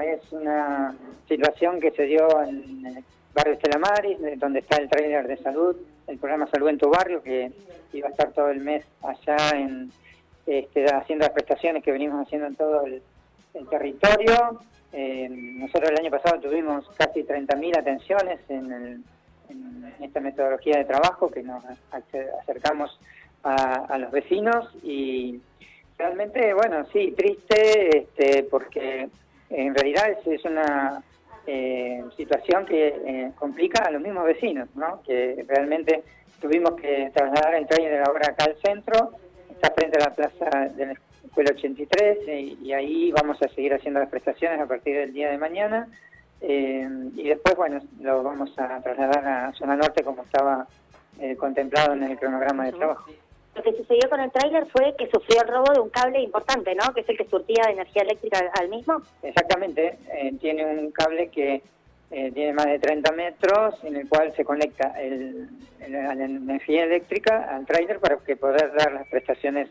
es una situación que se dio en el barrio Estela Maris, donde está el tráiler de salud, el programa Salud en tu Barrio, que iba a estar todo el mes allá haciendo las prestaciones que venimos haciendo en todo el territorio. Nosotros el año pasado tuvimos casi 30.000 atenciones en esta metodología de trabajo, que nos acercamos a los vecinos, y realmente, bueno, sí, triste, porque en realidad es una situación que complica a los mismos vecinos, ¿no? Que realmente tuvimos que trasladar el tráiler de la obra acá al centro, está frente a la plaza de la Escuela 83, y ahí vamos a seguir haciendo las prestaciones a partir del día de mañana, y después, bueno, lo vamos a trasladar a Zona Norte como estaba contemplado en el cronograma de trabajo. Lo que sucedió con el tráiler fue que sufrió el robo de un cable importante, ¿no? Que es el que surtía de energía eléctrica al mismo. Exactamente, tiene un cable que tiene más de 30 metros, en el cual se conecta la energía eléctrica al tráiler para que poder dar las prestaciones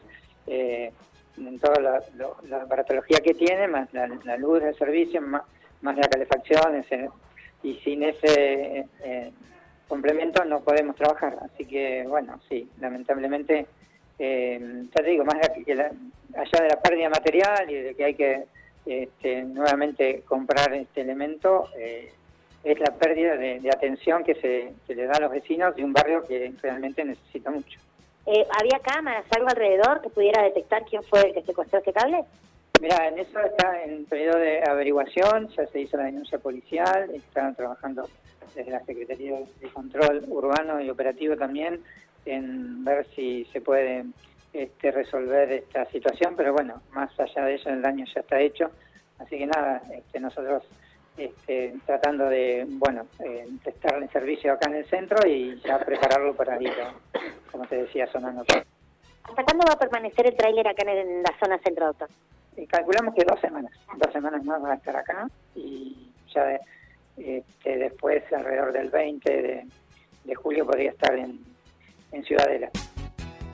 en toda la aparatología que tiene, más la luz del servicio, más la calefacción, y sin ese complemento no podemos trabajar. Así que, bueno, sí, lamentablemente, ya te digo, más allá de la pérdida material y de que hay que nuevamente comprar este elemento, es la pérdida de atención que se le da a los vecinos de un barrio que realmente necesita mucho. ¿Había cámaras, algo alrededor que pudiera detectar quién fue el que secuestró este cable? Mira, en eso está en periodo de averiguación, ya se hizo la denuncia policial, están trabajando desde la Secretaría de Control Urbano y Operativo también en ver si se puede resolver esta situación, pero bueno, más allá de eso el daño ya está hecho, así que nada, nosotros tratando de, bueno, prestarle el servicio acá en el centro y ya prepararlo para ir, como te decía, a Zona Norte. ¿Hasta cuándo va a permanecer el tráiler acá en la zona centro, doctor? Calculamos que 2 semanas. 2 semanas más va a estar acá, y ya después, alrededor del 20 de julio, podría estar en Ciudadela.